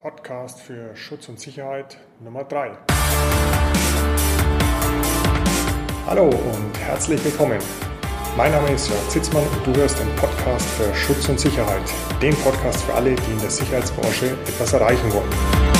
Podcast für Schutz und Sicherheit Nummer 3. Hallo und herzlich willkommen. Mein Name ist Jörg Zitzmann und du hörst den Podcast für Schutz und Sicherheit. Den Podcast für alle, die in der Sicherheitsbranche etwas erreichen wollen.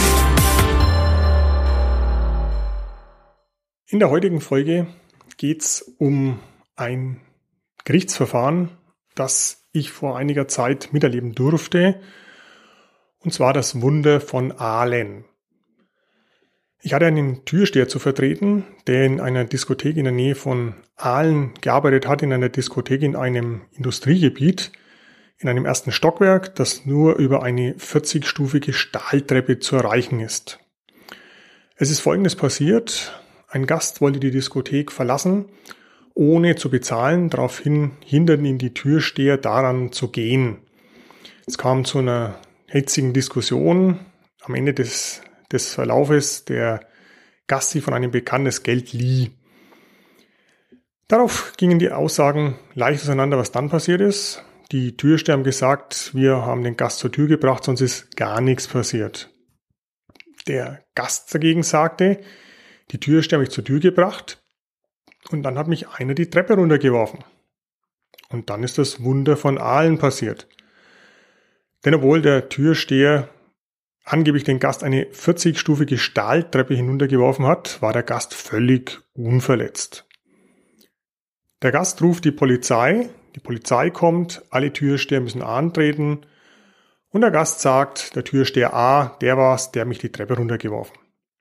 In der heutigen Folge geht es um ein Gerichtsverfahren, das ich vor einiger Zeit miterleben durfte. Und zwar das Wunder von Aalen. Ich hatte einen Türsteher zu vertreten, der in einer Diskothek in der Nähe von Aalen gearbeitet hat, in einer Diskothek in einem Industriegebiet, in einem ersten Stockwerk, das nur über eine 40-stufige Stahltreppe zu erreichen ist. Es ist Folgendes passiert. Ein Gast wollte die Diskothek verlassen, ohne zu bezahlen. Daraufhin hinderten ihn die Türsteher daran zu gehen. Es kam zu einer hitzigen Diskussion. Am Ende des Verlaufes der Gast sich von einem Bekannten das Geld lieh. Darauf gingen die Aussagen leicht auseinander, was dann passiert ist. Die Türsteher haben gesagt, wir haben den Gast zur Tür gebracht, sonst ist gar nichts passiert. Der Gast dagegen sagte, die Türsteher haben mich zur Tür gebracht und dann hat mich einer die Treppe runtergeworfen. Und dann ist das Wunder von Aalen passiert. Denn obwohl der Türsteher angeblich den Gast eine 40-stufige Stahltreppe hinuntergeworfen hat, war der Gast völlig unverletzt. Der Gast ruft die Polizei kommt, alle Türsteher müssen antreten und der Gast sagt, der Türsteher A, der war's, der hat mich die Treppe runtergeworfen.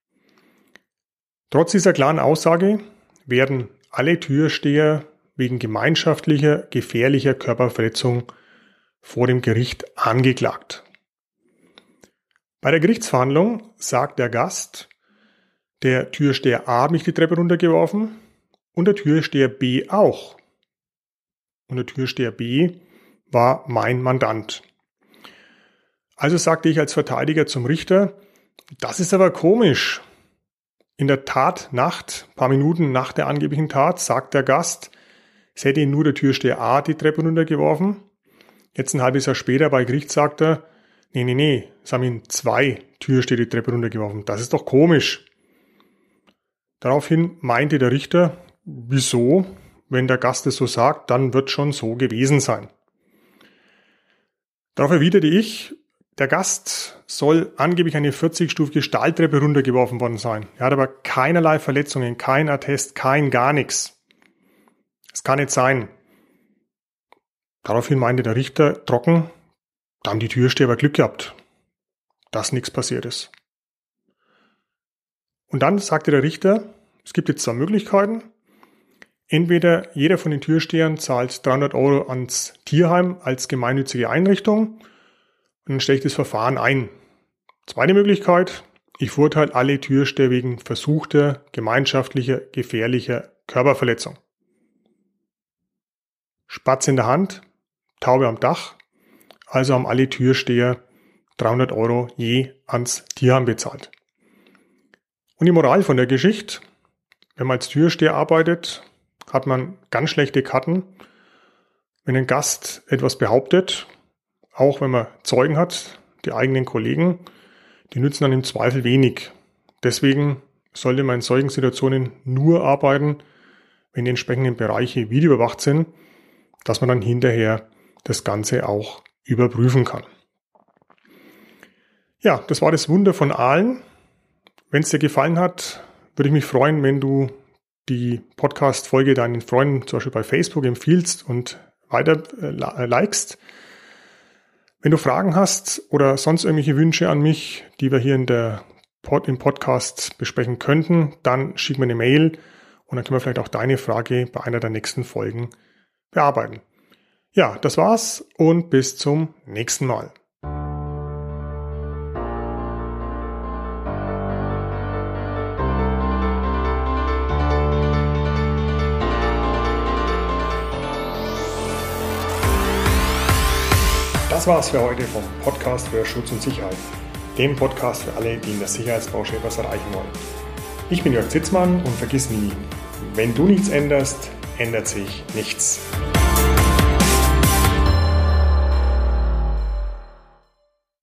Trotz dieser klaren Aussage werden alle Türsteher wegen gemeinschaftlicher, gefährlicher Körperverletzung vor dem Gericht angeklagt. Bei der Gerichtsverhandlung sagt der Gast, der Türsteher A hat mich die Treppe runtergeworfen und der Türsteher B auch. Und der Türsteher B war mein Mandant. Also sagte ich als Verteidiger zum Richter, das ist aber komisch. In der Tatnacht, ein paar Minuten nach der angeblichen Tat, sagt der Gast, es hätte ihn nur der Türsteher A die Treppe runtergeworfen. Jetzt ein halbes Jahr später bei Gericht sagt er, nee, es haben ihn 2 Türsteher die Treppe runtergeworfen. Das ist doch komisch. Daraufhin meinte der Richter, wieso? Wenn der Gast es so sagt, dann wird schon so gewesen sein. Darauf erwiderte ich, der Gast soll angeblich eine 40-stufige Stahltreppe runtergeworfen worden sein. Er hat aber keinerlei Verletzungen, kein Attest, gar nichts. Das kann nicht sein. Daraufhin meinte der Richter trocken, da haben die Türsteher aber Glück gehabt, dass nichts passiert ist. Und dann sagte der Richter, es gibt jetzt 2 Möglichkeiten. Entweder jeder von den Türstehern zahlt 300 € ans Tierheim als gemeinnützige Einrichtung und dann stelle ich das Verfahren ein. Zweite Möglichkeit, ich verurteile alle Türsteher wegen versuchter, gemeinschaftlicher, gefährlicher Körperverletzung. Spatz in der Hand, Taube am Dach, also haben alle Türsteher 300 € je ans Tierheim bezahlt. Und die Moral von der Geschichte, wenn man als Türsteher arbeitet, hat man ganz schlechte Karten. Wenn ein Gast etwas behauptet, auch wenn man Zeugen hat, die eigenen Kollegen, die nützen dann im Zweifel wenig. Deswegen sollte man in solchen Situationen nur arbeiten, wenn die entsprechenden Bereiche videoüberwacht sind, dass man dann hinterher das Ganze auch überprüfen kann. Ja, das war das Wunder von Aalen. Wenn es dir gefallen hat, würde ich mich freuen, wenn du die Podcast-Folge deinen Freunden zum Beispiel bei Facebook empfiehlst und weiter likest. Wenn du Fragen hast oder sonst irgendwelche Wünsche an mich, die wir hier im Podcast besprechen könnten, dann schick mir eine Mail und dann können wir vielleicht auch deine Frage bei einer der nächsten Folgen bearbeiten. Ja, das war's und bis zum nächsten Mal. Das war's für heute vom Podcast für Schutz und Sicherheit. Dem Podcast für alle, die in der Sicherheitsbranche etwas erreichen wollen. Ich bin Jörg Zitzmann und vergiss nie, wenn du nichts änderst, ändert sich nichts.